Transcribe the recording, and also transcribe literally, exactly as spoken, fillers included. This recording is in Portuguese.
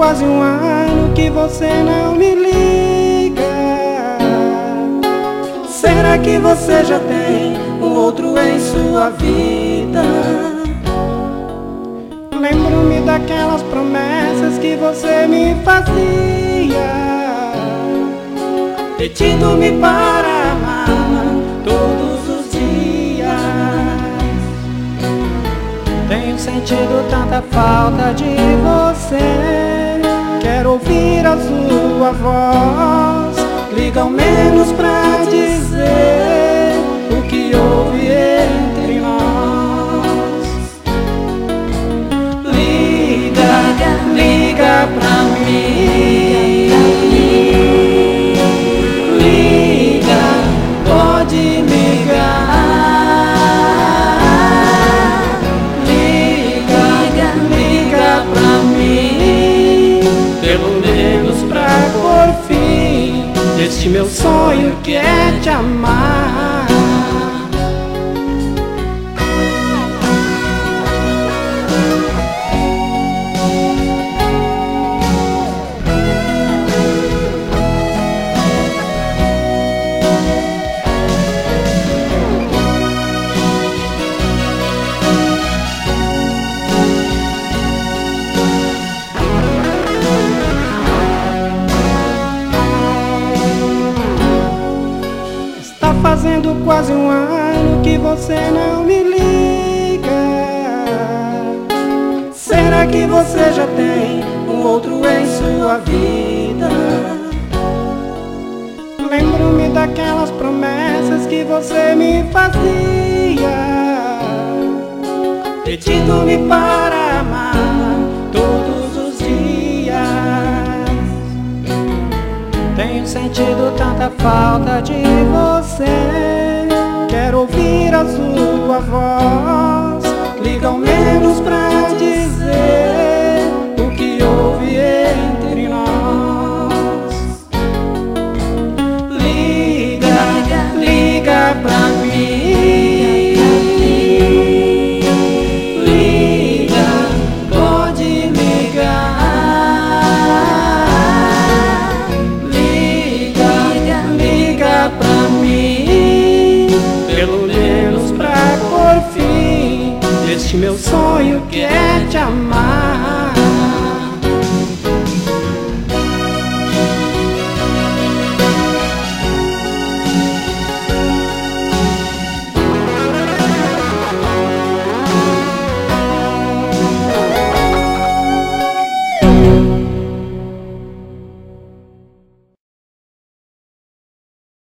quase um ano que você não me liga. Será que você já tem um outro em sua vida? Lembro-me daquelas promessas que você me fazia, pedindo-me para amar todos os dias. Tenho sentido tanta falta de você, quero ouvir a sua voz. Liga ao menos pra dizer o que houve entre nós. Liga, liga pra mim. Liga, pode ligar. Liga, liga pra mim, pelo menos pra por fim este meu sonho que é te amar. Fazendo quase um ano que você não me liga. Será que você já tem um outro em sua vida? Lembro-me daquelas promessas que você me fazia, pedindo-me para amar todos os dias. Tenho sentido tanta falta de você, quero ouvir a sua voz. Liga ao menos pra dizer o que houve entre nós. Liga, liga pra mim. Liga, pode ligar. Pra mim, pelo menos pra por fim este meu sonho que é te amar.